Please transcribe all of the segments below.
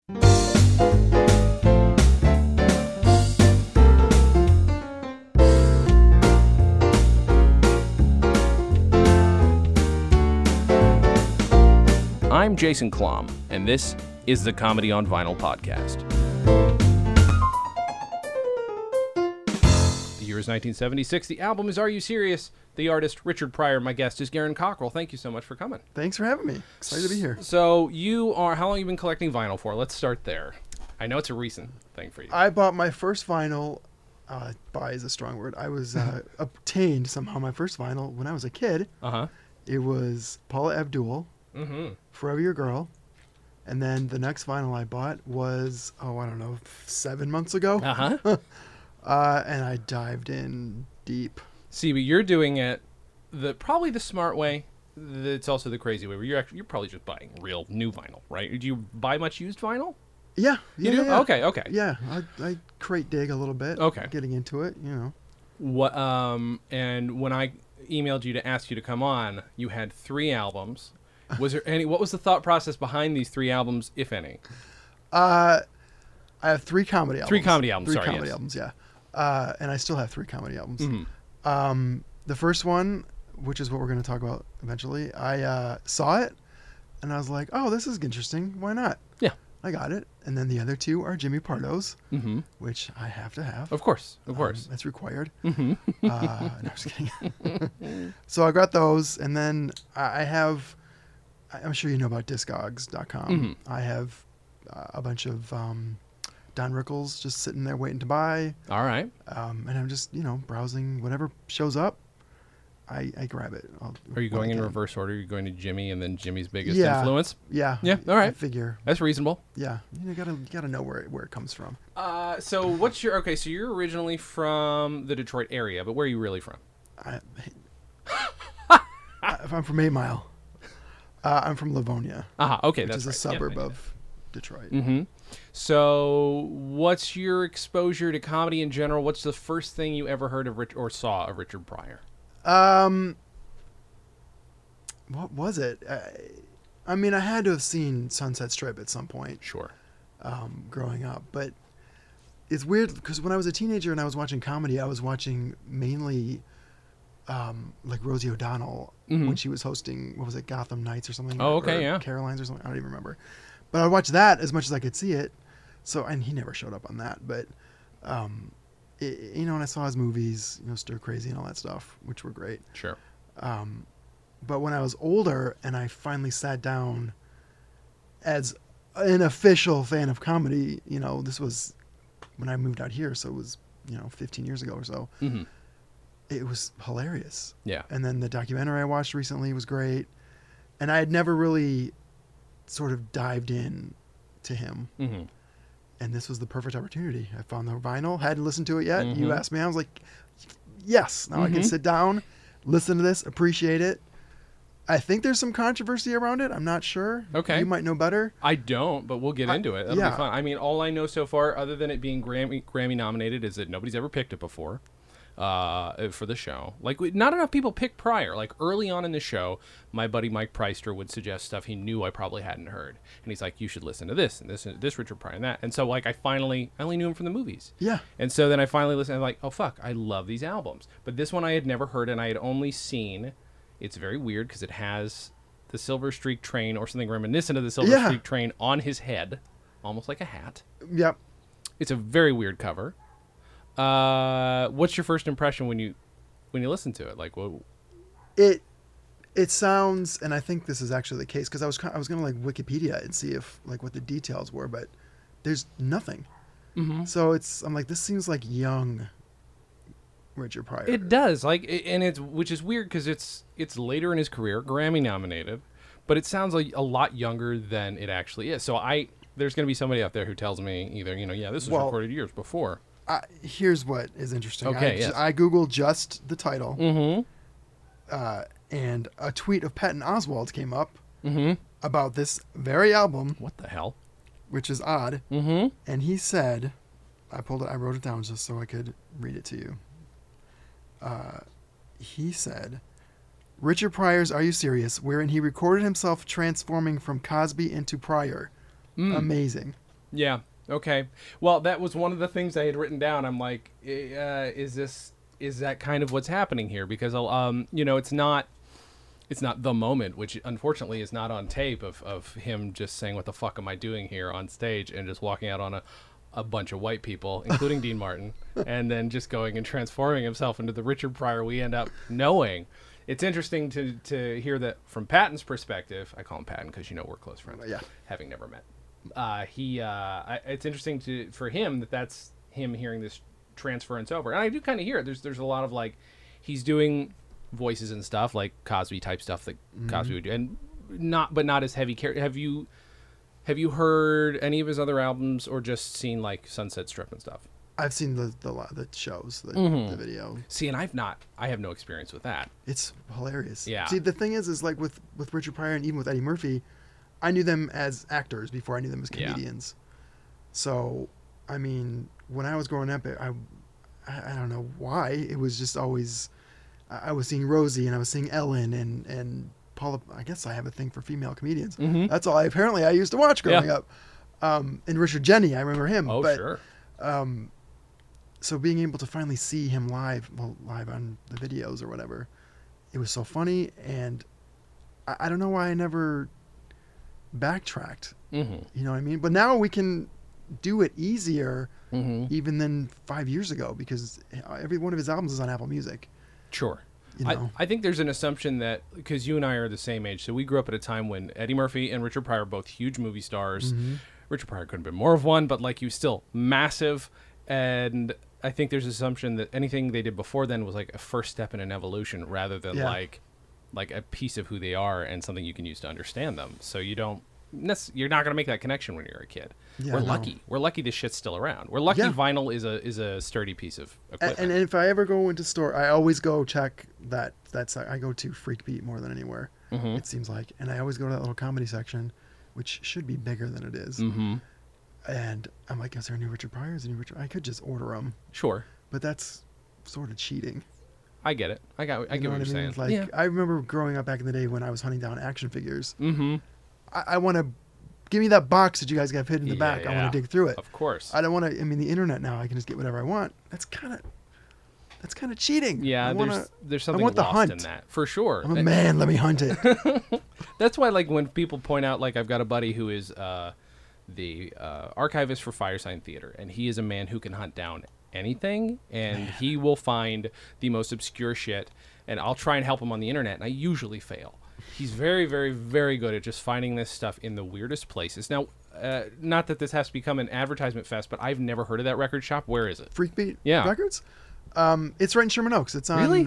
I'm Jason Klom, and this is the Comedy on Vinyl podcast. The year is 1976. The album is Are You Serious? The artist, Richard Pryor. My guest is Garen Cockrell. Thank you so much for coming. Thanks for having me. Excited to be here. So how long have you been collecting vinyl for? Let's start there. I know it's a recent thing for you. I bought my first vinyl, buy is a strong word. I was obtained somehow my first vinyl when I was a kid. Uh-huh. It was Paula Abdul, Forever Your Girl. And then the next vinyl I bought was, 7 months ago. Uh-huh. And I dived in deep. See, but you're doing it probably the smart way. It's also the crazy way where you're probably just buying real new vinyl, right? Do you buy much used vinyl? Yeah. You do? Yeah. Okay. Yeah, I crate dig a little bit. Okay. Getting into it, you know. What? And when I emailed you to ask you to come on, you had 3 albums. Was there any? What was the thought process behind these 3 albums, if any? I have 3 comedy albums. 3 comedy albums. 3 comedy albums, yeah. And I still have 3 comedy albums. Mm-hmm. The first one, which is what we're going to talk about eventually, I saw it, and I was like, oh, this is interesting. Why not? Yeah. I got it. And then the other 2 are Jimmy Pardo's, which I have to have. Of course. That's required. No, I'm just kidding. So I got those, and then I have, I'm sure you know about Discogs.com. I have a bunch of Don Rickles just sitting there waiting to buy. All right. And I'm just, browsing whatever shows up. I grab it. Are you going in reverse order? You're going to Jimmy and then Jimmy's biggest influence? Yeah. Yeah. All right. I figure. That's reasonable. Yeah. You gotta know where it comes from. So what's your so you're originally from the Detroit area, but where are you really from? I'm from 8 Mile. I'm from Livonia. Okay, which that's is a suburb of Detroit. So what's your exposure to comedy in general? What's the first thing you ever heard of or saw of Richard Pryor? What was it? I mean, I had to have seen Sunset Strip at some point. Sure. Growing up, but it's weird because when I was a teenager and I was watching comedy, I was watching mainly like Rosie O'Donnell when she was hosting, what was it, Gotham Nights or something? Oh, okay, or yeah. Caroline's or something. I don't even remember. But I watched that as much as I could see it. So, and he never showed up on that, but and I saw his movies, Stir Crazy and all that stuff, which were great. Sure. But when I was older and I finally sat down as an official fan of comedy, this was when I moved out here, so it was, 15 years ago or so. It was hilarious. Yeah. And then the documentary I watched recently was great. And I had never really sort of dived in to him. And this was the perfect opportunity. I found the vinyl, hadn't listened to it yet. You asked me, I was like, yes, now I can sit down, listen to this, appreciate it. I think there's some controversy around it. I'm not sure. Okay. You might know better. I don't, but we'll get into it. That'll be fun. I mean, all I know so far, other than it being Grammy nominated, is that nobody's ever picked it before for the show. Like, not enough people pick Pryor. Like, early on in the show, my buddy Mike Preister would suggest stuff he knew I probably hadn't heard. And he's like, you should listen to this and this Richard Pryor and that. And so, like, I only knew him from the movies. Yeah. And so then I finally listened. I'm like, oh, fuck, I love these albums. But this one I had never heard, and I had only seen. It's very weird because it has the Silver Streak train or something reminiscent of the Silver Streak train on his head, almost like a hat. Yep. It's a very weird cover. What's your first impression when you listen to it? Like, what? It sounds, and I think this is actually the case because I was gonna like Wikipedia and see if like what the details were, but there's nothing. So I'm like, this seems like young Richard Pryor. It does, which is weird because it's later in his career, Grammy nominated, but it sounds like a lot younger than it actually is. So there's going to be somebody out there who tells me either, this was recorded years before. Here's what is interesting. Okay, I Googled just the title, and a tweet of Patton Oswalt came up about this very album. What the hell? Which is odd. And he said, I wrote it down just so I could read it to you. He said, Richard Pryor's Are You Serious? Wherein he recorded himself transforming from Cosby into Pryor. Amazing. Yeah. Okay. Well, that was one of the things I had written down. I'm like, is that kind of what's happening here? Because it's not the moment, which unfortunately is not on tape of him just saying, "What the fuck am I doing here?" on stage and just walking out on a bunch of white people, including Dean Martin, and then just going and transforming himself into the Richard Pryor we end up knowing. It's interesting to hear that from Patton's perspective. I call him Patton because we're close friends. Yeah. Having never met. It's interesting for him that's him hearing this transference over, and I do kind of hear it. There's a lot of like he's doing voices and stuff like Cosby type stuff that Cosby would do, and not as heavy. Have you heard any of his other albums or just seen like Sunset Strip and stuff? I've seen the shows, the video. See, and I have no experience with that. It's hilarious. Yeah. See, the thing is like with Richard Pryor and even with Eddie Murphy, I knew them as actors before I knew them as comedians. Yeah. So, I mean, when I was growing up, I don't know why. It was just always, I was seeing Rosie and I was seeing Ellen and Paula. I guess I have a thing for female comedians. Mm-hmm. That's all I used to watch growing up. And Richard Jeni, I remember him. Oh, sure. So being able to finally see him live on the videos or whatever, it was so funny. And I don't know why I never backtracked. Mm-hmm. You know what I mean? But now we can do it easier even than 5 years ago because every one of his albums is on Apple Music. Sure. I think there's an assumption that because you and I are the same age, so we grew up at a time when Eddie Murphy and Richard Pryor were both huge movie stars. Mm-hmm. Richard Pryor couldn't have been more of one, but like he was still massive. And I think there's an assumption that anything they did before then was like a first step in an evolution rather than like a piece of who they are and something you can use to understand them. So you're not going to make that connection when you're a kid. Yeah, we're lucky. We're lucky this shit's still around. We're lucky vinyl is a sturdy piece of equipment. And if I ever go into store, I always go check that site. I go to Freak Beat more than anywhere, it seems like. And I always go to that little comedy section, which should be bigger than it is. Mm-hmm. And I'm like, is there a new Richard Pryor? I could just order them. Sure. But that's sort of cheating. I get it. I get what you're saying. Like, I remember growing up back in the day when I was hunting down action figures. Mm-hmm. I want to give me that box that you guys got hidden in the back. I want to dig through it. Of course. I don't want to. I mean, the internet now, I can just get whatever I want. That's kind of cheating. Yeah, there's something lost in that for sure. I'm a man. Let me hunt it. That's why, like, when people point out, like, I've got a buddy who is the archivist for Firesign Theater, and he is a man who can hunt down anything, and he will find the most obscure shit. And I'll try and help him on the internet, and I usually fail. He's very, very, very good at just finding this stuff in the weirdest places. Now, not that this has to become an advertisement fest, but I've never heard of that record shop. Where is it? Freak Beat Records? It's right in Sherman Oaks. It's on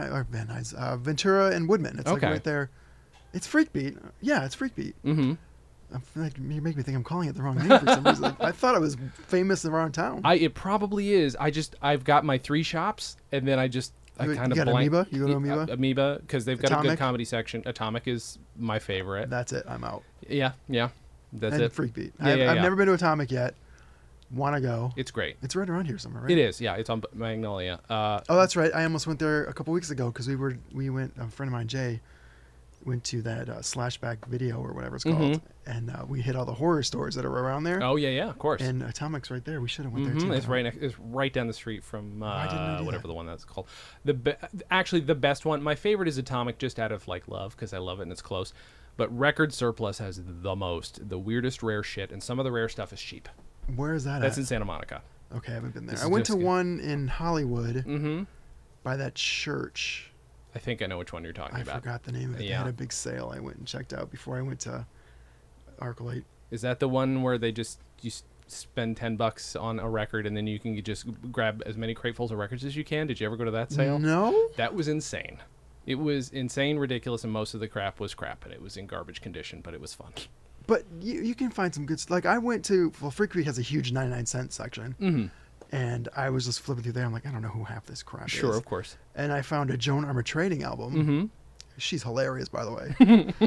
Ventura and Woodman. It's like right there. It's Freak Beat. Yeah, it's Freak Beat. Mm-hmm. You make me think I'm calling it the wrong name for some reason. I thought it was famous in the wrong town. It probably is. I've got my 3 shops, and then I kind of got blank. Amoeba? You go to Amoeba? Amoeba, because they've got a good comedy section. Atomic is my favorite. That's it. I'm out. Yeah. That's and it. Freak Beat. I've never been to Atomic yet. Want to go. It's great. It's right around here somewhere, right? It is. Yeah, it's on Magnolia. Oh, that's right. I almost went there a couple weeks ago because we went. A friend of mine, Jay, went to that Slashback Video or whatever it's called, and we hit all the horror stores that are around there. Oh yeah, of course. And Atomic's right there. We should have went there too. It's right down the street from whatever the one that's called. Actually, the best one. My favorite is Atomic, just out of like love because I love it and it's close. But Record Surplus has the weirdest rare shit, and some of the rare stuff is cheap. Where is that? That's in Santa Monica. Okay, I haven't been there. I went to one in Hollywood by that church. I think I know which one you're talking about. I forgot the name of it. They had a big sale I went and checked out before I went to ArcLight. Is that the one where you spend $10 on a record and then you can just grab as many cratefuls of records as you can? Did you ever go to that sale? No. That was insane. It was insane, ridiculous, and most of the crap was crap, and it was in garbage condition, but it was fun. But you can find some good stuff. Like I went to, Freak Beat has a huge 99-cent section. And I was just flipping through there. I'm like, I don't know who half this crap is. Sure, of course. And I found a Joan Armour Trading album. She's hilarious, by the way.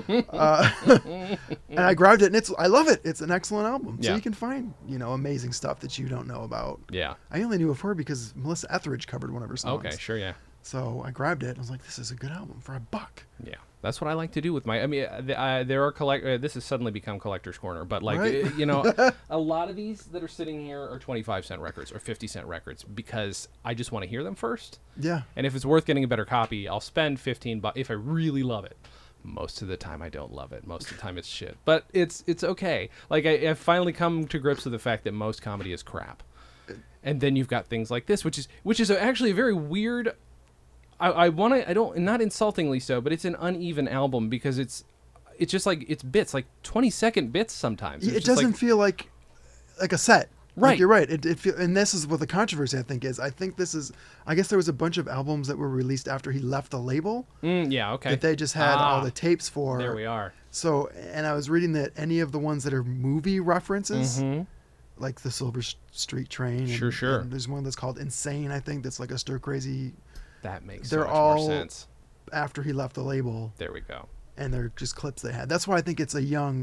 And I grabbed it, and I love it. It's an excellent album. So you can find, amazing stuff that you don't know about. Yeah. I only knew of her because Melissa Etheridge covered one of her songs. Okay, sure, yeah. So I grabbed it. And I was like, this is a good album for $1. Yeah, that's what I like to do with my. I mean, there are this has suddenly become collector's corner, but like Right? you know, a lot of these that are sitting here are 25-cent records or 50-cent records because I just want to hear them first. Yeah. And if it's worth getting a better copy, I'll spend $15 if I really love it. Most of the time, I don't love it. Most of the time, it's shit. But it's okay. Like I've finally come to grips with the fact that most comedy is crap. And then you've got things like this, which is actually a very weird. I don't, not insultingly so, but it's an uneven album because it's just like it's bits, like 20-second bits sometimes. It doesn't feel like a set. Right. Like you're right. And this is what the controversy I think is. I guess there was a bunch of albums that were released after he left the label. Yeah. Okay. That they just had all the tapes for. There we are. So, and I was reading that any of the ones that are movie references, Mm-hmm. like the Silver Street Train. Sure. And there's one that's called Insane, I think, that's like a stir crazy. That makes They're so much all more sense. After he left the label. There we go. And they're just clips they had. That's why I think it's a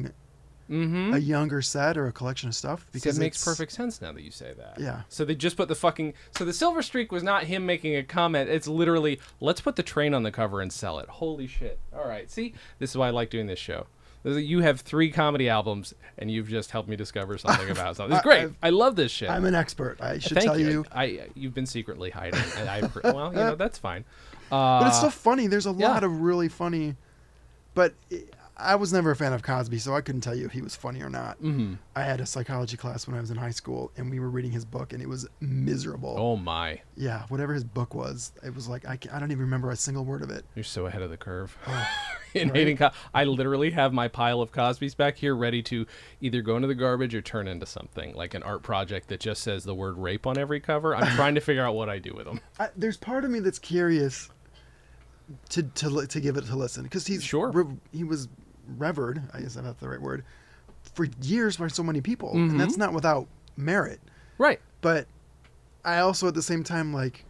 younger set or a collection of stuff. Because it makes perfect sense now that you say that. Yeah. So they just put so the Silver Streak was not him making a comment. It's literally, let's put the train on the cover and sell it. Holy shit. All right. See, this is why I like doing this show. You have 3 comedy albums, and you've just helped me discover something about something. It's great. I love this shit. I'm an expert. I should Thank tell you. You've been secretly hiding. And well, that's fine. But it's still funny. There's a lot of really funny. But I was never a fan of Cosby, so I couldn't tell you if he was funny or not. Mm-hmm. I had a psychology class when I was in high school, and we were reading his book, and it was miserable. Oh, my. Yeah, whatever his book was, it was like, I don't even remember a single word of it. You're so ahead of the curve. Oh, in hating I literally have my pile of Cosby's back here ready to either go into the garbage or turn into something, like an art project that just says the word rape on every cover. I'm trying to figure out what I do with them. There's part of me that's curious to give it to listen, because he was revered, I guess that's the right word, for years by so many people, Mm-hmm. and that's not without merit. Right. But I also at the same time like,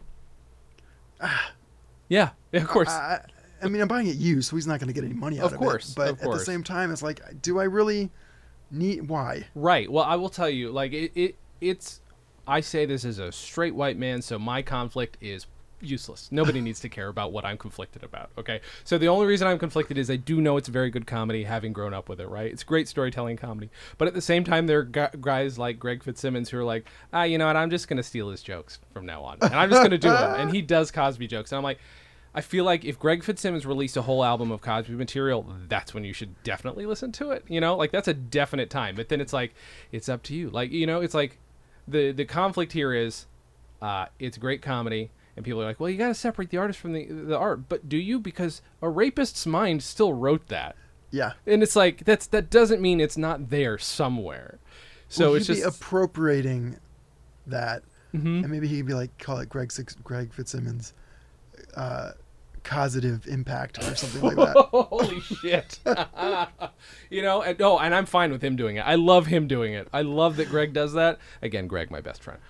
yeah, of course. I mean, I'm buying it used, so he's not going to get any money out of it. But at the same time, it's like, do I really need? Why? Right. Well, I will tell you, like it's. I say this as a straight white man, so my conflict is useless. Nobody needs to care about what I'm conflicted about. Okay. So the only reason I'm conflicted is I do know it's very good comedy, having grown up with it. Right. It's great storytelling comedy, but at the same time, there are guys like Greg Fitzsimmons who are like, you know what? I'm just going to steal his jokes from now on, and I'm just going to do them. And he does Cosby jokes, and I'm like. I feel like if Greg Fitzsimmons released a whole album of Cosby material, that's when you should definitely listen to it. You know, like that's a definite time. But then it's like, it's up to you. Like, you know, it's like the conflict here is it's great comedy. And people are like, well, you got to separate the artist from the art. But do you? Because a rapist's mind still wrote that. Yeah. And it's like, that doesn't mean it's not there somewhere. So it's just appropriating that. Mm-hmm. And maybe he'd be like, call it Greg Fitzsimmons. Causative impact or something like that. Holy shit. You know, and I'm fine with him doing it. I love him doing it. I love that Greg does that. Again, Greg, my best friend.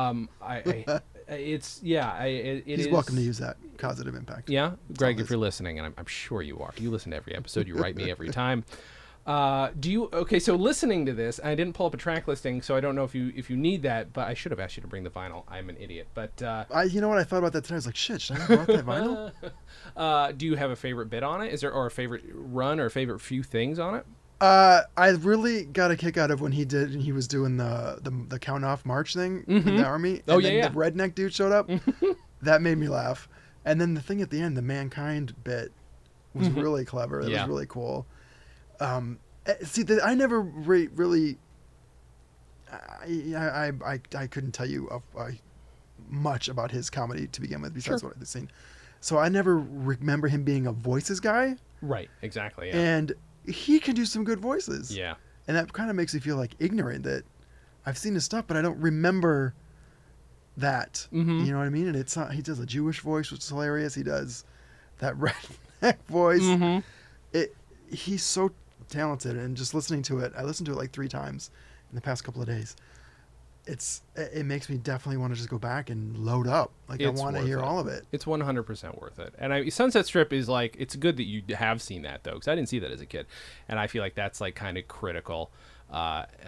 He's welcome to use that causative impact. Yeah, Greg, if you're listening, and I'm sure you are. You listen to every episode. You write me every time. So listening to this, I didn't pull up a track listing, so I don't know if you need that, but I should have asked you to bring the vinyl. I'm an idiot. But you know what, I thought about that today. I was like, shit, should I have brought that vinyl? Do you have a favorite bit on it? Is there or a favorite run or a favorite few things on it? I really got a kick out of when he was doing the count off march thing in the army. And then the redneck dude showed up. That made me laugh. And then the thing at the end, the Mankind bit was really clever. It was really cool. I never really. I couldn't tell you much about his comedy to begin with, besides what I've seen. So I never remember him being a voices guy. Right. Exactly. Yeah. And he can do some good voices. Yeah. And that kind of makes me feel like ignorant that I've seen his stuff, but I don't remember that. Mm-hmm. You know what I mean? And it's not. He does a Jewish voice, which is hilarious. He does that redneck voice. Mm-hmm. He's so talented, and just listening to it, I listened to it like 3 times in the past couple of days. It makes me definitely want to just go back and load up. Like, I want to hear all of it. It's 100% worth it. And Sunset Strip is like, it's good that you have seen that though, because I didn't see that as a kid, and I feel like that's like kind of critical.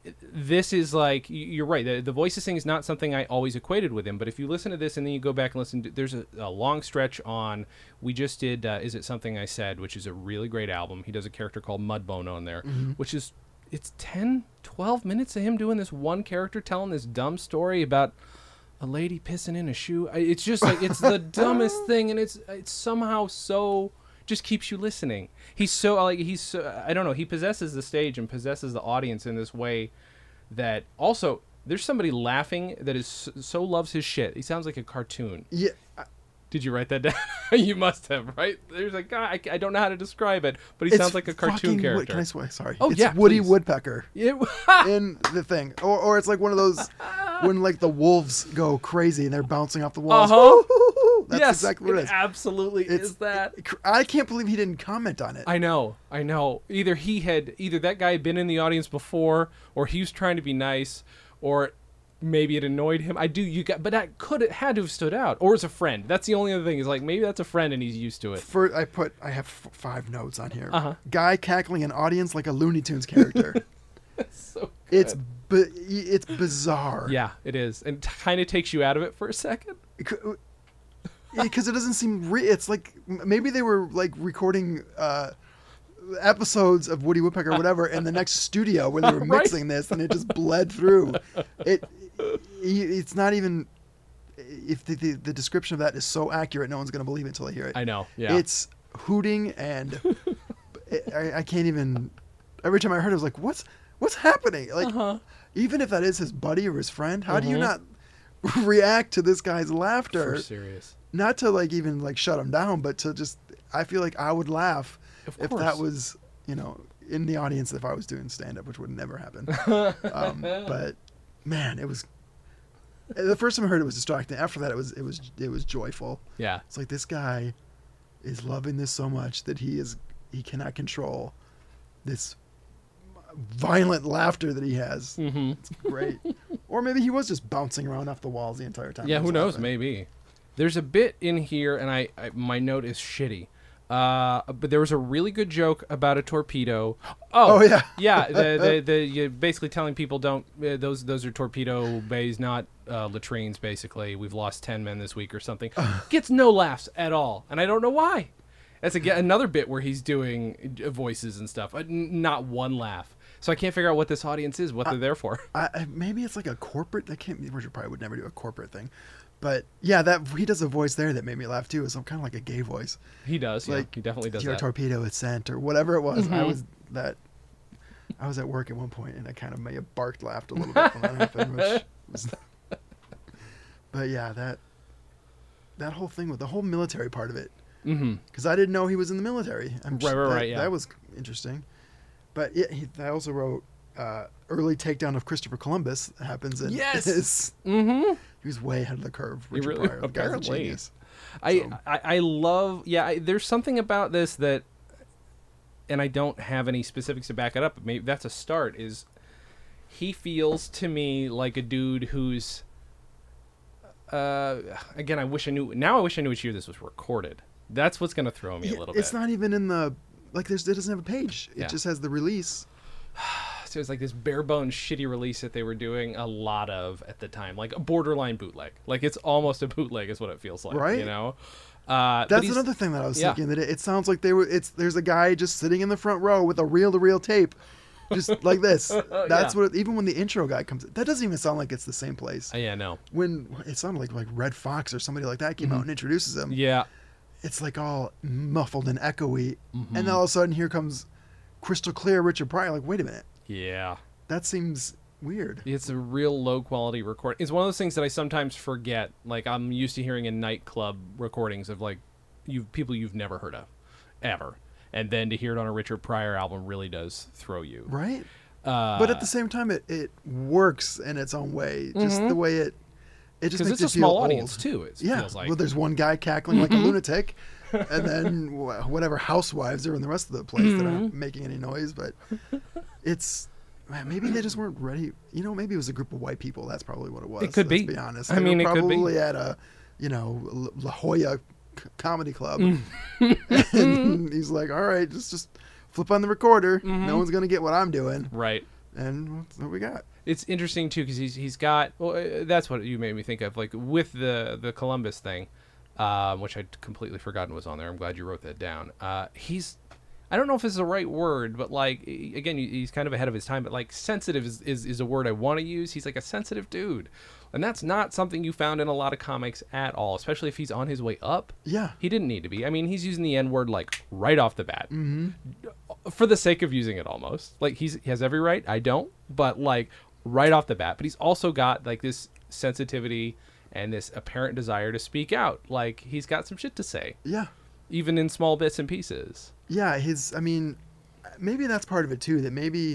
this is like, you're right. The voices thing is not something I always equated with him. But if you listen to this and then you go back and listen to, there's a long stretch on, we just did Is It Something I Said, which is a really great album. He does a character called Mudbone on there, which is, it's 10, 12 minutes of him doing this one character telling this dumb story about a lady pissing in a shoe. It's just like, it's the dumbest thing. And it's somehow so, just keeps you listening. He's so, like, I don't know, he possesses the stage and possesses the audience in this way that also, there's somebody laughing that is so loves his shit. He sounds like a cartoon. Yeah. Did you write that down? You must have, right? There's a guy, I don't know how to describe it, but he sounds like a cartoon character. Can I swear? Sorry. Oh, it's yeah, Woody please. Woodpecker in the thing. Or it's like one of those, when like the wolves go crazy and they're bouncing off the walls. That's yes, exactly what it is. Absolutely is that. I can't believe he didn't comment on it. I know. Either that guy had been in the audience before, or he was trying to be nice, or maybe it annoyed him. But that had to have stood out, or as a friend. That's the only other thing. Is like, maybe that's a friend and he's used to it. I have 5 notes on here. Guy cackling an audience like a Looney Tunes character. So good. It's bizarre. Yeah, it is, and kind of takes you out of it for a second. Because it doesn't seem it's like maybe they were like recording episodes of Woody Woodpecker or whatever in the next studio where they were mixing this, and it just bled through. It's not even, if the description of that is so accurate, no one's going to believe it until they hear it. I know. Yeah. It's hooting, and I can't even. Every time I heard it, I was like, what's happening? Like, even if that is his buddy or his friend, how do you not react to this guy's laughter? For serious. Not to like even like shut him down, but to just, I feel like I would laugh if that was, in the audience if I was doing stand-up, which would never happen. But man, it was, the first time I heard it was distracting. After that, it was joyful. Yeah. It's like, this guy is loving this so much that he cannot control this violent laughter that he has. It's great. Or maybe he was just bouncing around off the walls the entire time. Yeah, who knows? Maybe. There's a bit in here, and my note is shitty. But there was a really good joke about a torpedo. Oh yeah. Yeah. You're basically telling people those are torpedo bays, not latrines. Basically, we've lost 10 men this week or something. Gets no laughs at all, and I don't know why. That's another bit where he's doing voices and stuff. Not one laugh. So I can't figure out what this audience is, what they're there for. Maybe it's like a corporate. Richard probably would never do a corporate thing. But yeah, that he does a voice there that made me laugh too. It's kind of like a gay voice. He does, like, yeah. He definitely does your that. torpedo is sent or whatever it was. I was at work at one point and I kind of may have laughed a little bit when that happened. Which was, but yeah, that whole thing with the whole military part of it. Because I didn't know he was in the military. Right. Yeah, that was interesting. But yeah, I also wrote early takedown of Christopher Columbus happens in his. He was way ahead of the curve. Richard Pryor, the guy's a genius. I love. Yeah, there's something about this that, and I don't have any specifics to back it up. But maybe that's a start. Is he feels to me like a dude who's. Again, I wish I knew which year this was recorded. That's what's going to throw me a little bit. It's not even in the it doesn't have a page. It just has the release. So it's like this bare bones shitty release that they were doing a lot of at the time, like a borderline bootleg. Like it's almost a bootleg is what it feels like, right? That's another thing that I was thinking, that it sounds like there's a guy just sitting in the front row with a reel-to-reel tape, just like this. That's what even when the intro guy comes, that doesn't even sound like it's the same place. Yeah, no. When it sounded like Red Fox or somebody like that came out and introduces him. Yeah. It's like all muffled and echoey, and then all of a sudden here comes crystal clear Richard Pryor. Like, wait a minute. Yeah. That seems weird. It's a real low quality recording. It's one of those things that I sometimes forget. Like, I'm used to hearing in nightclub recordings of like people you've never heard of, ever, and then to hear it on a Richard Pryor album really does throw you. Right. But at the same time, it works in its own way. Just the way it just makes it's a small audience too. It feels like. Well, there's one guy cackling like a lunatic, and then whatever housewives are in the rest of the place that aren't making any noise. But maybe they just weren't ready. Maybe it was a group of white people. That's probably what it was. It could be. Let's be honest. I mean, it could be. Probably at a La Jolla comedy club, and he's like, "All right, just flip on the recorder. No one's gonna get what I'm doing." Right. And what we got? It's interesting too because he's got. Well, that's what you made me think of. Like with the Columbus thing, which I'd completely forgotten was on there. I'm glad you wrote that down. He's. I don't know if it's the right word, but like again, he's kind of ahead of his time. But like sensitive is a word I want to use. He's like a sensitive dude, and that's not something you found in a lot of comics at all. Especially if he's on his way up. Yeah, he didn't need to be. I mean, he's using the N-word like right off the bat, for the sake of using it. Almost like he has every right. I don't, but like right off the bat. But he's also got like this sensitivity and this apparent desire to speak out. Like he's got some shit to say. Yeah. Even in small bits and pieces. Yeah, I mean, maybe that's part of it too. That maybe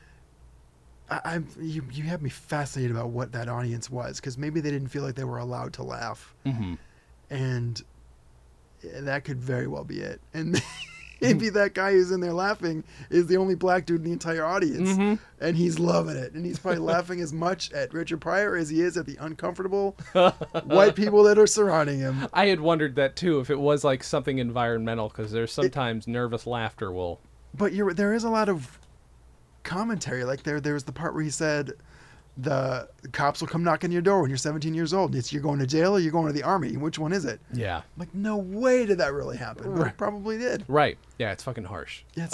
you have me fascinated about what that audience was, because maybe they didn't feel like they were allowed to laugh, and that could very well be it. And maybe that guy who's in there laughing is the only black dude in the entire audience, and he's loving it, and he's probably laughing as much at Richard Pryor as he is at the uncomfortable white people that are surrounding him. I had wondered that too, if it was like something environmental, because there's sometimes nervous laughter will. But there is a lot of commentary. Like there was the part where he said the cops will come knock on your door when you're 17 years old. It's you're going to jail or you're going to the army. Which one is it? Yeah. I'm like, no way did that really happen. But it probably did. Right. Yeah, it's fucking harsh. Yes.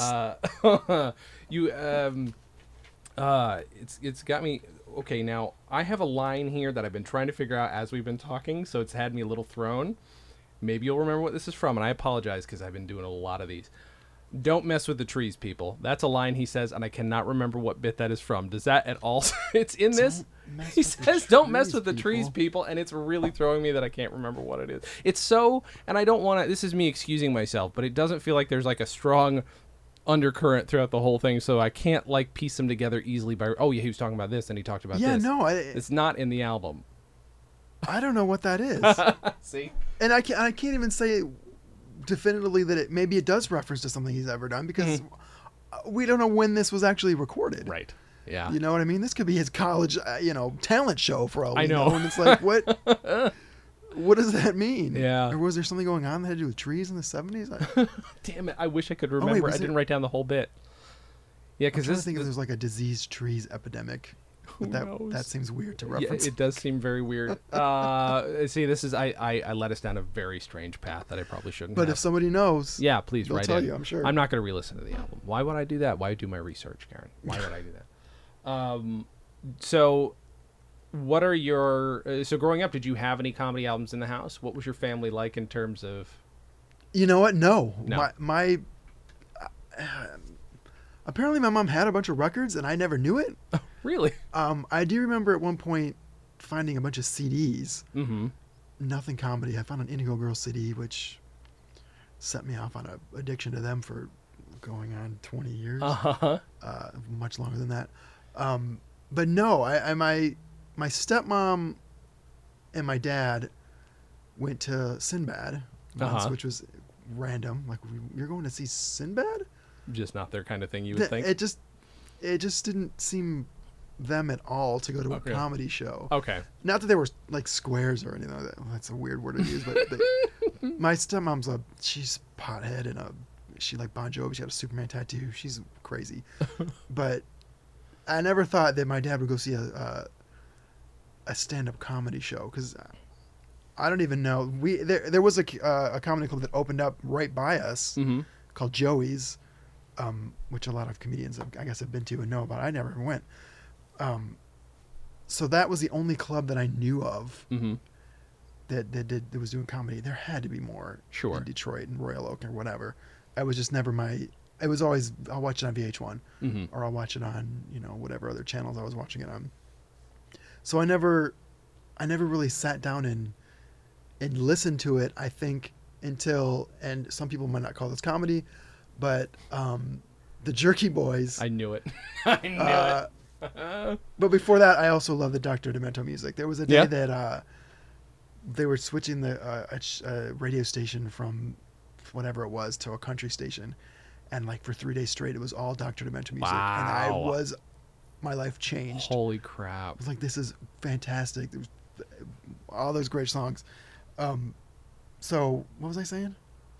It's got me. Okay, now I have a line here that I've been trying to figure out as we've been talking, so it's had me a little thrown. Maybe you'll remember what this is from, and I apologize because I've been doing a lot of these. Don't mess with the trees, people. That's a line he says, and I cannot remember what bit that is from. Does that at all? It's in this. He says, don't mess with the trees, people, and it's really throwing me that I can't remember what it is. It's so, and I don't want to, this is me excusing myself, but it doesn't feel like there's like a strong undercurrent throughout the whole thing, so I can't like piece them together easily by, oh yeah, he was talking about this, and he talked about this. Yeah, no. It's not in the album. I don't know what that is. See? And I can't even say definitively that maybe it does reference to something he's ever done, because we don't know when this was actually recorded. Right. Yeah. You know what I mean? This could be his college, talent show for all we know. And it's like, what? What does that mean? Yeah. Or was there something going on that had to do with trees in the 70s? Damn it! I wish I could remember. I didn't write down the whole bit. Yeah, because I think if there's like a diseased trees epidemic. But that seems weird to reference. Yeah, it does seem very weird. See, this is I led us down a very strange path that I probably shouldn't. But have. if somebody knows, yeah, please they'll write tell in. you. I'm sure. I'm not going to re-listen to the album. Why would I do that? Why do my research, Karen? Why would I do that? So, what are your so growing up? Did you have any comedy albums in the house? What was your family like in terms of? You know what? No. My apparently my mom had a bunch of records and I never knew it. Really? I do remember at one point finding a bunch of CDs. Mm-hmm. Nothing comedy. I found an Indigo Girls CD, which set me off on an addiction to them for going on 20 years. Much longer than that. But no, my stepmom and my dad went to Sinbad once, which was random. Like, you're going to see Sinbad? Just not their kind of thing, you would think. It just didn't seem them at all to go to a comedy show. Okay. Not that they were like squares or anything like that. That's a weird word to use, but my stepmom's she's pothead and she like Bon Jovi. She got a Superman tattoo. She's crazy. But I never thought that my dad would go see a stand-up comedy show, because I don't even know. There was a comedy club that opened up right by us called Joey's, which a lot of comedians I guess have been to and know about. I never went. So that was the only club that I knew of that was doing comedy. There had to be more in Detroit and Royal Oak or whatever. I was just never it was always, I'll watch it on VH1 or I'll watch it on, whatever other channels I was watching it on. So I never really sat down and listened to it, I think, until, and some people might not call this comedy, but the Jerky Boys. I knew it. I knew it. But before that, I also love the Dr. Demento music. There was a day that they were switching the radio station from whatever it was to a country station, and like for 3 days straight, it was all Dr. Demento music. Wow. And my life changed. Holy crap! I was like, this is fantastic. There was all those great songs. So what was I saying?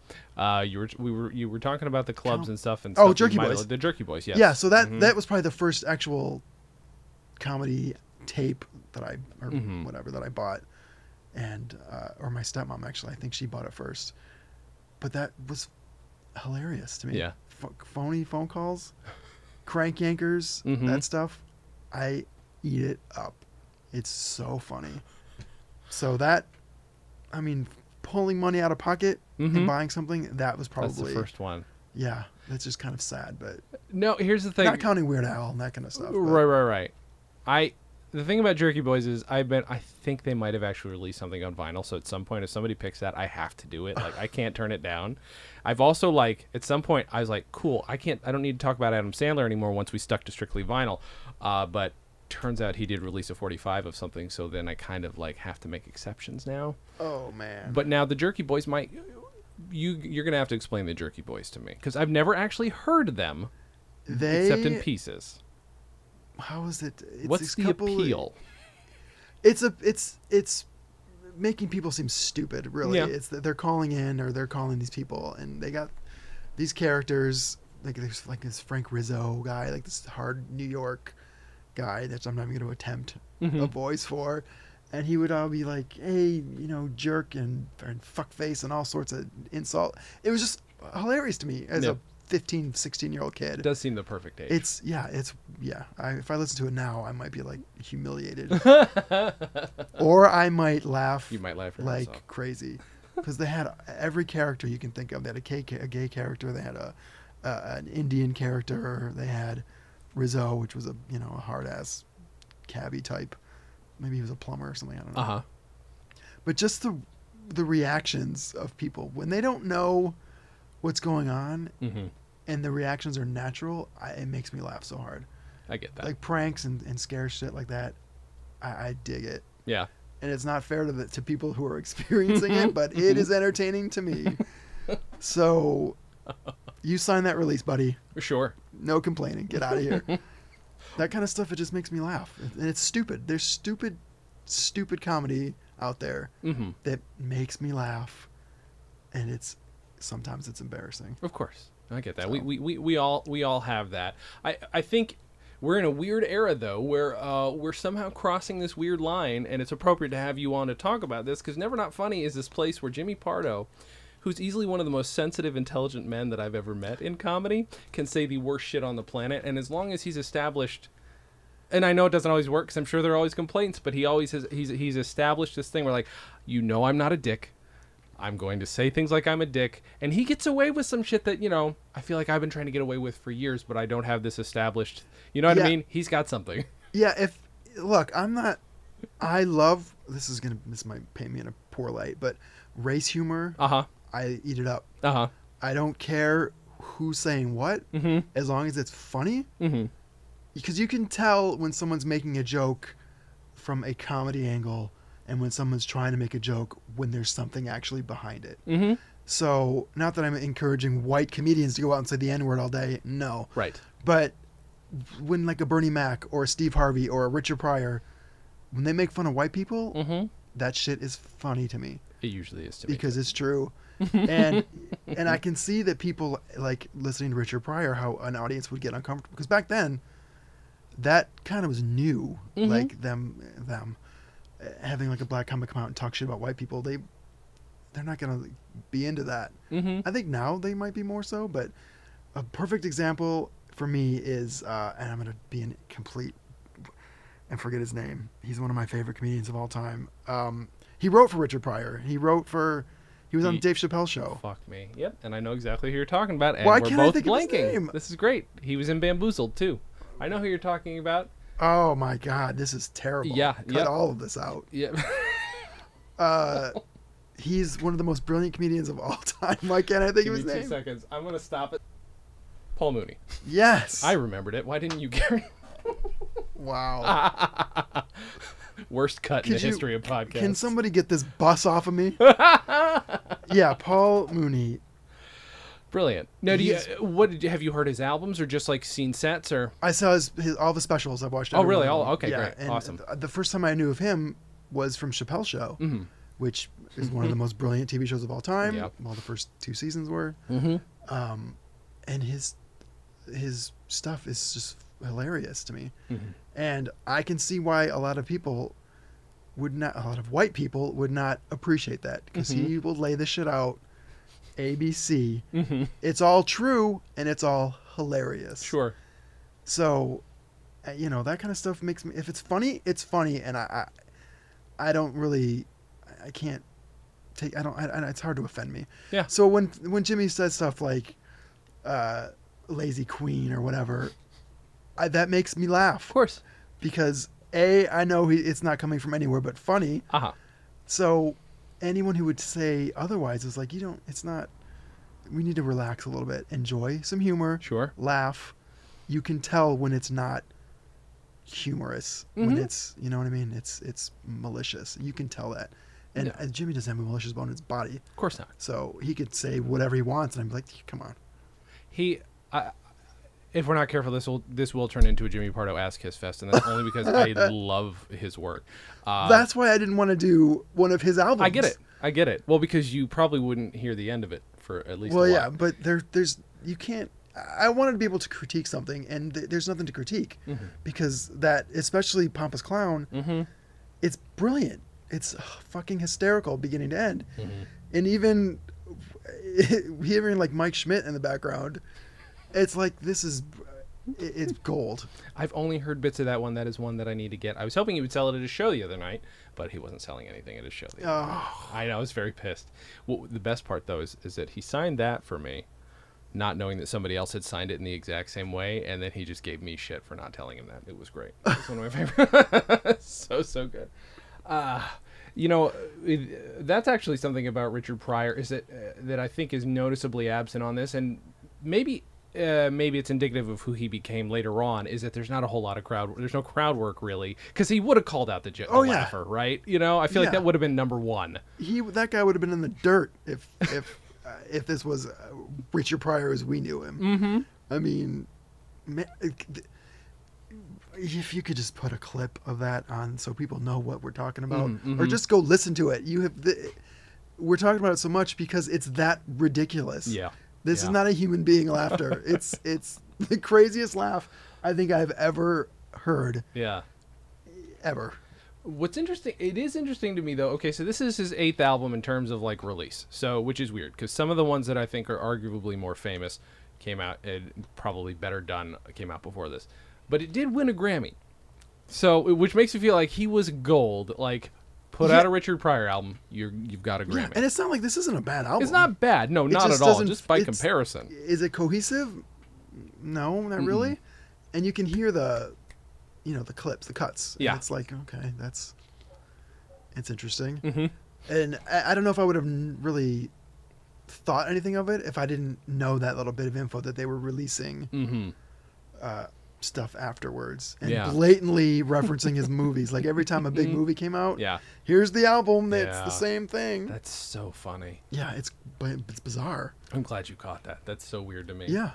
You were talking about the clubs and stuff and Oh, stuff Jerky Boys. The Jerky Boys, yes. Yeah, so that was probably the first actual comedy tape that I whatever that I bought, and or my stepmom actually, I think she bought it first, but that was hilarious to me. Yeah. Phony phone calls, crank yankers, that stuff, I eat it up. It's so funny. So that, I mean, pulling money out of pocket and buying something, that was probably That's the first one. Yeah, that's just kind of sad, but no, here's the thing. Not counting Weird Al and that kind of stuff. Right. The thing about Jerky Boys is I think they might have actually released something on vinyl. So at some point, if somebody picks that, I have to do it. Like I can't turn it down. I've also at some point I was like, cool, I don't need to talk about Adam Sandler anymore once we stuck to strictly vinyl. But turns out he did release a 45 of something. So then I kind of have to make exceptions now. Oh man. But now the Jerky Boys you're going to have to explain the Jerky Boys to me because I've never actually heard them except in pieces. How is it? What's the appeal? It's making people seem stupid, really. Yeah. It's that they're calling in or they're calling these people and they got these characters there's this Frank Rizzo guy, this hard New York guy that I'm not even going to attempt a voice for. And he would all be like, hey, jerk and fuckface and all sorts of insult. It was just hilarious to me as a 15, 16-year-old kid. It does seem the perfect age. If I listen to it now, I might be humiliated. Or I might laugh. You might laugh like yourself. Crazy. Because they had every character you can think of. They had a gay character. They had an Indian character. They had Rizzo, which was a hard-ass cabbie type. Maybe he was a plumber or something. I don't know. Uh-huh. But just the reactions of people when they don't know what's going on, and the reactions are natural, it makes me laugh so hard. I get that. Like pranks and scare shit like that, I dig it. Yeah. And it's not fair to people who are experiencing it, but it is entertaining to me. So, you sign that release, buddy. For sure. No complaining. Get out of here. That kind of stuff, it just makes me laugh. And it's stupid. There's stupid comedy out there that makes me laugh. And sometimes it's embarrassing. Of course. I get that. So. We all have that. I think we're in a weird era, though, where we're somehow crossing this weird line, and it's appropriate to have you on to talk about this, because Never Not Funny is this place where Jimmy Pardo, who's easily one of the most sensitive, intelligent men that I've ever met in comedy, can say the worst shit on the planet. And as long as he's established, and I know it doesn't always work because I'm sure there are always complaints, but he's established this thing where I'm not a dick. I'm going to say things like I'm a dick. And he gets away with some shit that, I feel like I've been trying to get away with for years, but I don't have this established. You know what I mean? He's got something. Yeah. This might paint me in a poor light, but race humor. I eat it up. I don't care who's saying what, as long as it's funny. Because you can tell when someone's making a joke from a comedy angle and when someone's trying to make a joke when there's something actually behind it. So, not that I'm encouraging white comedians to go out and say the N-word all day. No. Right. But when a Bernie Mac or a Steve Harvey or a Richard Pryor, when they make fun of white people, that shit is funny to me. It usually is to me. Because it's true. And I can see that people listening to Richard Pryor, how an audience would get uncomfortable. Because back then, that kind of was new. Them having a black comic come out and talk shit about white people. They're not going to be into that. I think now they might be more so. But a perfect example for me is, and I'm going to be in complete and forget his name. He's one of my favorite comedians of all time. He wrote for Richard Pryor. He was on Dave Chappelle's show. Fuck me. Yep, and I know exactly who you're talking about, and Why we're can't both I think blanking. of his name? This is great. He was in Bamboozled, too. I know who you're talking about. Oh, my God. This is terrible. Yeah. Cut all of this out. Yeah. He's one of the most brilliant comedians of all time. Why can't I think of his Give me name? 2 seconds. I'm going to stop it. Paul Mooney. Yes. I remembered it. Why didn't you, Gary? Wow. Worst cut in the history of podcasts. Can somebody get this bus off of me? Yeah, Paul Mooney. Brilliant. Now, have you heard his albums or just seen sets or? I saw all the specials. I've watched. Oh, really? Oh, okay, great, awesome. The first time I knew of him was from Chappelle's show, which is one of the most brilliant TV shows of all time. Yep. Well, the first 2 seasons were. And his stuff is just hilarious to me. And I can see why a lot of white people would not appreciate that, because he will lay this shit out ABC. It's all true and it's all hilarious. Sure. So, that kind of stuff makes me, if it's funny, it's funny. And I don't really, I can't take, it's hard to offend me. Yeah. So when Jimmy says stuff like, lazy queen or whatever, that makes me laugh. Of course. Because I know it's not coming from anywhere but funny. So anyone who would say otherwise is like, it's not, we need to relax a little bit, enjoy some humor, Sure. laugh. You can tell when it's not humorous, when it's, you know what I mean? It's malicious. You can tell that. And Jimmy doesn't have a malicious bone in his body. Of course not. So he could say whatever he wants, and I'm like, come on. If we're not careful, this will turn into a Jimmy Pardo ass kiss fest, and that's only because I love his work. That's why I didn't want to do one of his albums. I get it. Well, because you probably wouldn't hear the end of it for at least. Well, a while. yeah, but there's you can't. I wanted to be able to critique something, and there's nothing to critique, because that, especially Pompous Clown, it's brilliant. It's fucking hysterical, beginning to end, and even hearing like Mike Schmidt in the background, it's like it's gold. I've only heard bits of that one. That is one that I need to get. I was hoping he would sell it at his show the other night, but he wasn't selling anything at his show the other night. I know, I was very pissed. Well, the best part though is that he signed that for me, not knowing that somebody else had signed it in the exact same way, and then he just gave me shit for not telling him that. It was great. It was one of my favorite. so good. That's actually something about Richard Pryor is that I think is noticeably absent on this, and maybe it's indicative of who he became later on, is that there's not a whole lot of there's no crowd work really, because he would have called out the laugher, right? I feel like that would have been number one. That guy would have been in the dirt if this was Richard Pryor as we knew him. I mean, if you could just put a clip of that on so people know what we're talking about, or just go listen to it. We're talking about it so much because it's that ridiculous. Yeah. This is not a human being laughter. It's the craziest laugh I think I've ever heard. Yeah. Ever. What's interesting, it is interesting to me though. Okay, so this is his 8th album in terms of like release. So, which is weird because some of the ones that I think are arguably more famous came out, and probably better done, came out before this. But it did win a Grammy. So, which makes me feel like he was gold. Like, put out a Richard Pryor album, you've got a Grammy. Yeah, and it's not like this isn't a bad album. It's not bad. No, not at all. Just by comparison. Is it cohesive? No, not really. And you can hear the clips, the cuts. And it's like, okay, it's interesting. And I don't know if I would have really thought anything of it if I didn't know that little bit of info that they were releasing stuff afterwards and blatantly referencing his movies. Like every time a big movie came out, here's the album that's the same thing. That's so funny. Yeah, it's bizarre. I'm glad you caught that. That's so weird to me. Yeah.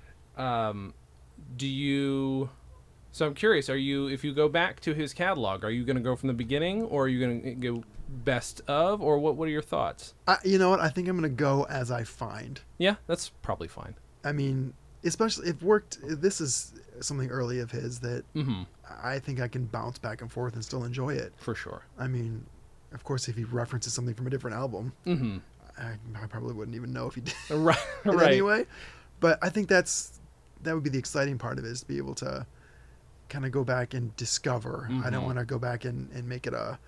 So I'm curious, if you go back to his catalog, are you going to go from the beginning, or are you going to go best of, or what are your thoughts? You know what? I think I'm going to go as I find. Yeah, that's probably fine. I mean, especially if this is something early of his that I think I can bounce back and forth and still enjoy it. For sure. I mean, of course, if he references something from a different album, I probably wouldn't even know if he did right. anyway. But I think that would be the exciting part of it, is to be able to kind of go back and discover. I don't want to go back and make it a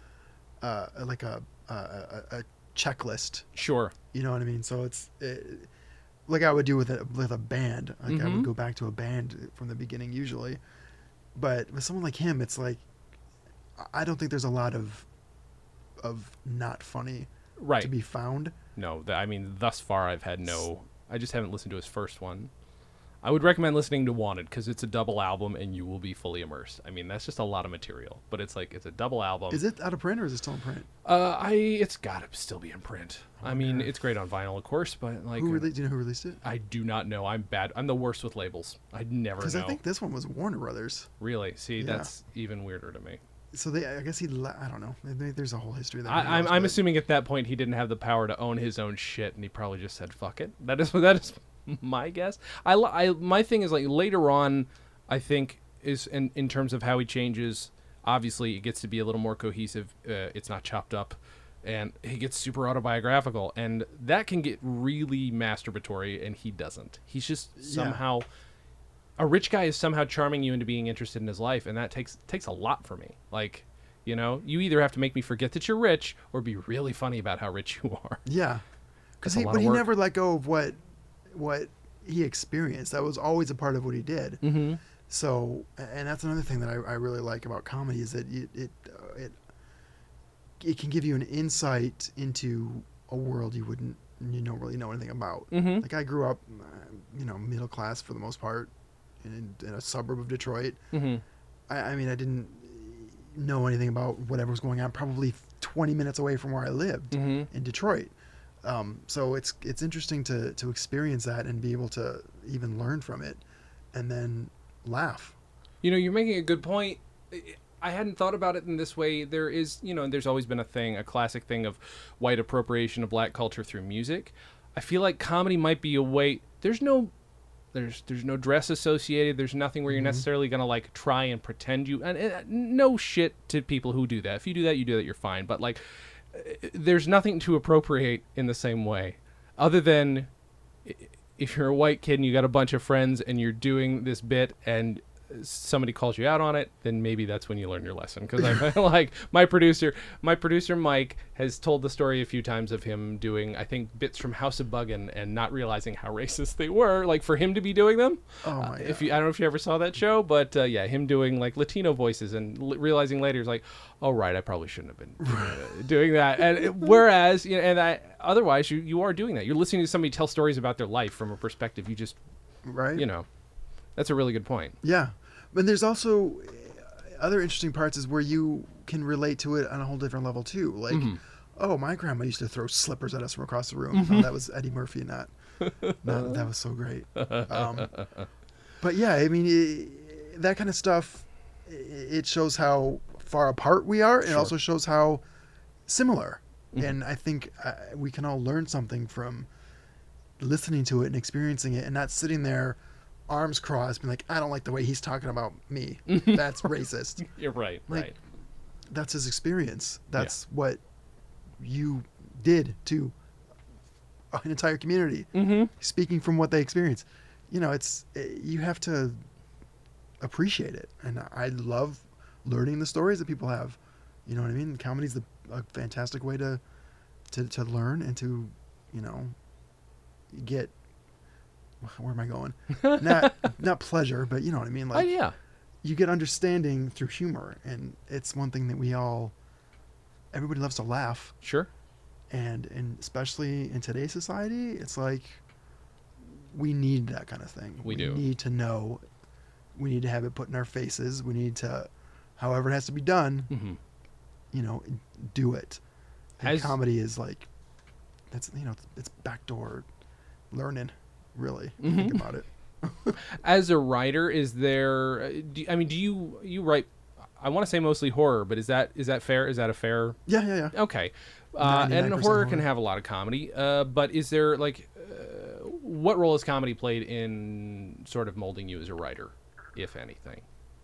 checklist. Sure. You know what I mean? So like I would do with a band. Like I would go back to a band from the beginning usually. But with someone like him, it's like I don't think there's a lot of not funny to be found. No, I mean, thus far I've had I just haven't listened to his first one. I would recommend listening to Wanted because it's a double album and you will be fully immersed. I mean, that's just a lot of material, but it's a double album. Is it out of print or is it still in print? It's got to still be in print. I mean, it's great on vinyl, of course, but like, do you know who released it? I do not know. I'm bad. I'm the worst with labels. I'd never know. Because I think this one was Warner Brothers. Really? See, that's even weirder to me. so I guess I don't know. There's a whole history there. I'm assuming at that point he didn't have the power to own his own shit, and he probably just said fuck it. That is my guess. My thing is, like, later on, I think is in terms of how he changes. Obviously, it gets to be a little more cohesive. It's not chopped up, and he gets super autobiographical, and that can get really masturbatory, and he doesn't. He's just somehow a rich guy is somehow charming you into being interested in his life, and that takes a lot for me. Like, you know, you either have to make me forget that you're rich or be really funny about how rich you are. Yeah, because he never let go of what he experienced. That was always a part of what he did. Mm-hmm. So, and that's another thing that I really like about comedy is that it can give you an insight into a world you don't really know anything about. Mm-hmm. Like, I grew up, middle class for the most part in a suburb of Detroit. Mm-hmm. I mean, I didn't know anything about whatever was going on probably 20 minutes away from where I lived in Detroit. So it's interesting to experience that and be able to even learn from it and then laugh. You know, you're making a good point. I hadn't thought about it in this way. There is, there's always been a classic thing of white appropriation of black culture through music. I feel like comedy might be a way. There's no dress associated. There's nothing where you're necessarily going to, like, try and pretend you, and no shit to people who do that. If you do that, you're fine. But, like, there's nothing to appropriate in the same way, other than if you're a white kid and you got a bunch of friends and you're doing this bit and somebody calls you out on it, then maybe that's when you learn your lesson. Because I like my producer Mike has told the story a few times of him doing, I think, bits from House of Buggin' and not realizing how racist they were, like, for him to be doing them. Oh my God. I don't know if you ever saw that show, but him doing, like, Latino voices and realizing later, he's like, oh right, I probably shouldn't have been doing that. And whereas, otherwise you are doing that. You're listening to somebody tell stories about their life from a perspective you just, right. That's a really good point. Yeah. But there's also other interesting parts is where you can relate to it on a whole different level too. Like, oh, my grandma used to throw slippers at us from across the room. Oh, that was Eddie Murphy, not that was so great. But yeah, I mean, that kind of stuff, it shows how far apart we are. It also shows how similar. And I think we can all learn something from listening to it and experiencing it and not sitting there arms crossed, being like, I don't like the way he's talking about me. That's racist. You're right. Like, right. That's his experience. That's what you did to an entire community. Speaking from what they experience. You have to appreciate it. And I love learning the stories that people have. You know what I mean? Comedy's a fantastic way to learn and to, get, where am I going? Not pleasure, but you know what I mean? Like, you get understanding through humor, and it's one thing that everybody loves to laugh. Sure. And especially in today's society, it's like we need that kind of thing. We need to know. We need to have it put in our faces. We need to, however it has to be done, do it. And comedy is like, that's, it's backdoor learning. Really, think about it. As a writer, is there? Do you write? I want to say mostly horror, but is that fair? Is that a fair? Yeah. Okay, and horror can have a lot of comedy. But is there, like, what role has comedy played in sort of molding you as a writer, if anything?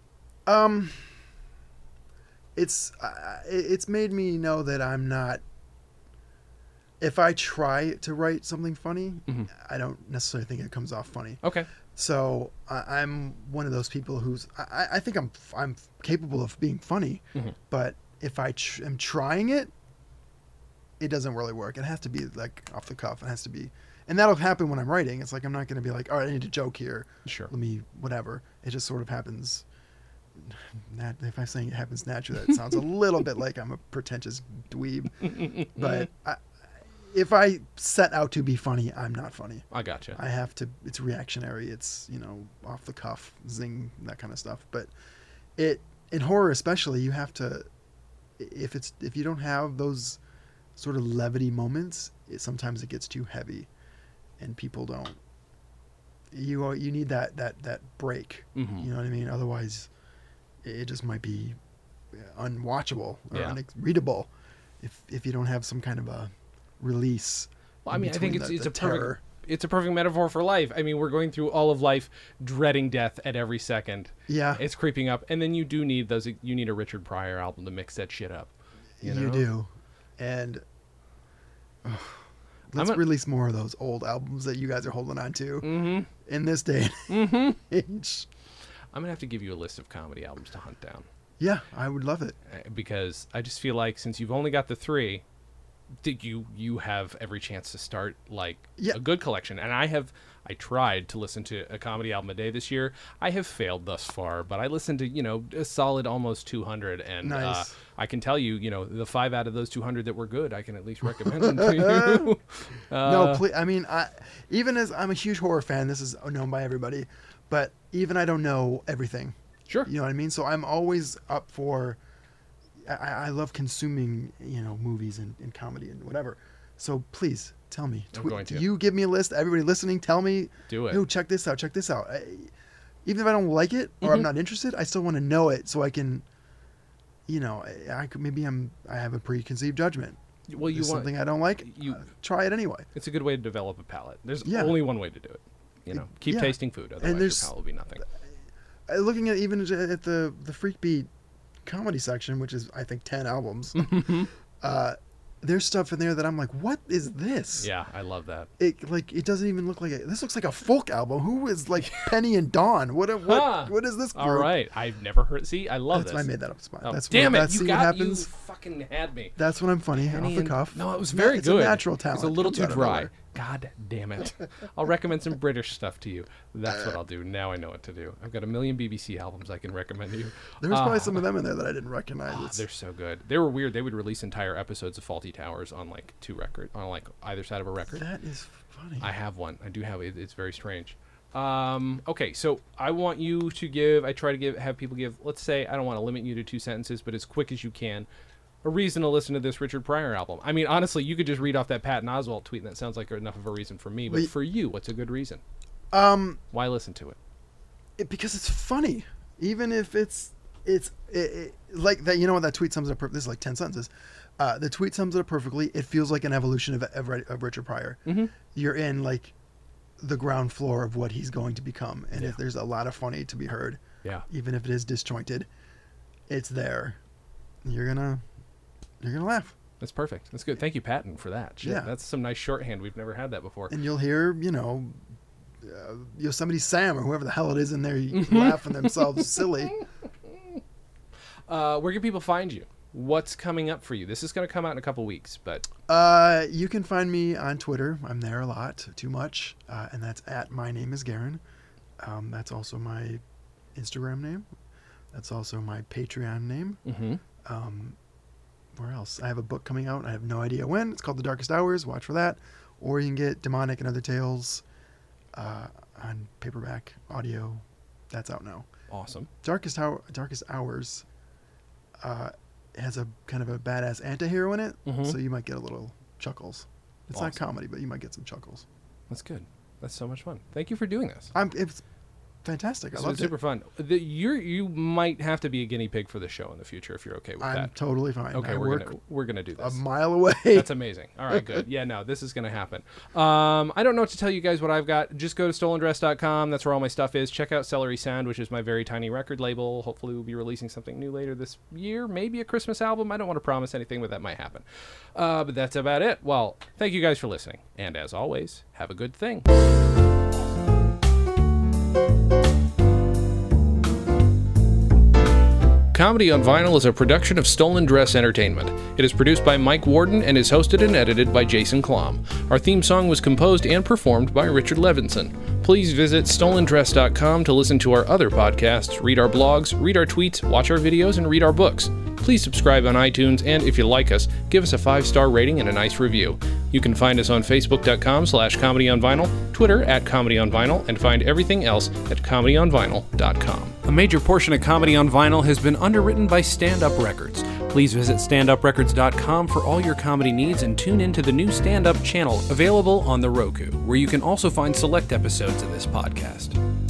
It's made me know that I'm not. If I try to write something funny, I don't necessarily think it comes off funny. Okay. So I'm one of those people who's I think I'm capable of being funny, but if I am trying it, it doesn't really work. It has to be like off the cuff. It has to be, and that'll happen when I'm writing. It's like I'm not going to be like, all right, I need a joke here. Sure. Let me whatever. It just sort of happens. If I'm saying it happens naturally, that sounds a little bit like I'm a pretentious dweeb, but. If I set out to be funny, I'm not funny. I gotcha. I have to. It's reactionary. It's off the cuff, zing, that kind of stuff. But in horror especially, you have to. If you don't have those sort of levity moments, sometimes it gets too heavy, and people don't. You need that break. You know what I mean? Otherwise, it just might be unwatchable or Yeah. unreadable if you don't have some kind of a release. Well, I mean, I think it's a terror. it's a perfect metaphor for life. I mean, we're going through all of life dreading death at every second. Yeah. It's creeping up, and then you do need those. You need a Richard Pryor album to mix that shit up. You know? do, and let's release more of those old albums that you guys are holding on to in this day and age. I'm gonna have to give you a list of comedy albums to hunt down. Yeah, I would love it. Because I just feel like since you've only got the 3, you have every chance to start like a good collection. And I tried to listen to a comedy album a day this year. I have failed thus far, but I listened to a solid almost 200, and nice. I can tell you, the 5 out of those 200 that were good, I can at least recommend them to you. No, please. I mean, even as I'm a huge horror fan, this is known by everybody, but even I don't know everything. Sure. You know what I mean? So I'm always up for. I love consuming, movies and comedy and whatever. So please tell me. I'm going to. You give me a list. Everybody listening, tell me. Do it. Yo, check this out. Check this out. Even if I don't like it or I'm not interested, I still want to know it so I can. I have a preconceived judgment. Well, you want something I don't like. Try it anyway. It's a good way to develop a palate. There's only one way to do it. Keep tasting food. Otherwise, your palate will be nothing. Looking at even at the Freak Beat comedy section, which is I think 10 albums, there's stuff in there that I'm like, what is this? Yeah, I love that. It doesn't even look like this looks like a folk album. Who is like Penny and Dawn? What is this group? All right, I've never heard. See, I love this. I made that up. Oh, that's damn what, it! That's You what happens. You fucking had me. That's when I'm funny off the cuff. No, it was very good. It's a natural talent. It's a little too dry. God damn it. I'll recommend some British stuff to you. That's what I'll do. Now I know what to do. I've got a million BBC albums I can recommend you. There was probably some of them in there that I didn't recognize. They're so good. They were weird. They would release entire episodes of Fawlty Towers on like 2 records, on like either side of a record. That is funny. I have one. I do have it. It's very strange. Okay, so I want you to have people give, let's say, I don't want to limit you to 2 sentences, but as quick as you can, a reason to listen to this Richard Pryor album. I mean, honestly, you could just read off that Patton Oswalt tweet, and that sounds like enough of a reason for me. But for you, what's a good reason? Why listen to it? Because it's funny, even if it's like that. You know what that tweet sums it up? This is like 10 sentences. The tweet sums it up perfectly. It feels like an evolution of Richard Pryor. Mm-hmm. You're in like the ground floor of what he's going to become, and if there's a lot of funny to be heard, even if it is disjointed, it's there. You're gonna laugh. That's perfect. That's good. Thank you, Patton, for that. Shit, that's some nice shorthand. We've never had that before. And you'll hear, Yosemite Sam or whoever the hell it is in there laughing themselves silly. Where can people find you? What's coming up for you? This is going to come out in a couple weeks, but you can find me on Twitter. I'm there a lot, too much, and that's at My Name Is Garen. That's also my Instagram name. That's also my Patreon name. Mm-hmm. Where else? I have a book coming out. I have no idea when. It's called The Darkest Hours. Watch for that. Or you can get Demonic and Other Tales on paperback, audio. That's out now. Awesome. Darkest Hours has a kind of a badass anti-hero in it, so you might get a little chuckles. It's not comedy, but you might get some chuckles. That's good. That's so much fun. Thank you for doing this. It's fantastic. I love it. Super fun. You might have to be a guinea pig for the show in the future if you're okay with that. I'm totally fine. Okay, we're gonna do this. A mile away. That's amazing. All right, good. Yeah, no, this is gonna happen. I don't know what to tell you guys what I've got. Just go to stolendress.com. That's where all my stuff is. Check out Celery Sound, which is my very tiny record label. Hopefully we'll be releasing something new later this year. Maybe a Christmas album. I don't want to promise anything, but that might happen. But that's about it. Well, thank you guys for listening. And as always, have a good thing. Comedy on Vinyl is a production of Stolen Dress Entertainment. It is produced by Mike Warden and is hosted and edited by Jason Klom. Our theme song was composed and performed by Richard Levinson. Please visit stolendress.com to listen to our other podcasts, read our blogs, read our tweets, watch our videos, and read our books. Please subscribe on iTunes, and if you like us, give us a 5-star rating and a nice review. You can find us on facebook.com/comedyonvinyl, Twitter @comedyonvinyl, and find everything else at comedyonvinyl.com. A major portion of Comedy on Vinyl has been underwritten by Stand Up Records. Please visit standuprecords.com for all your comedy needs and tune into the new Stand Up channel available on the Roku, where you can also find select episodes of this podcast.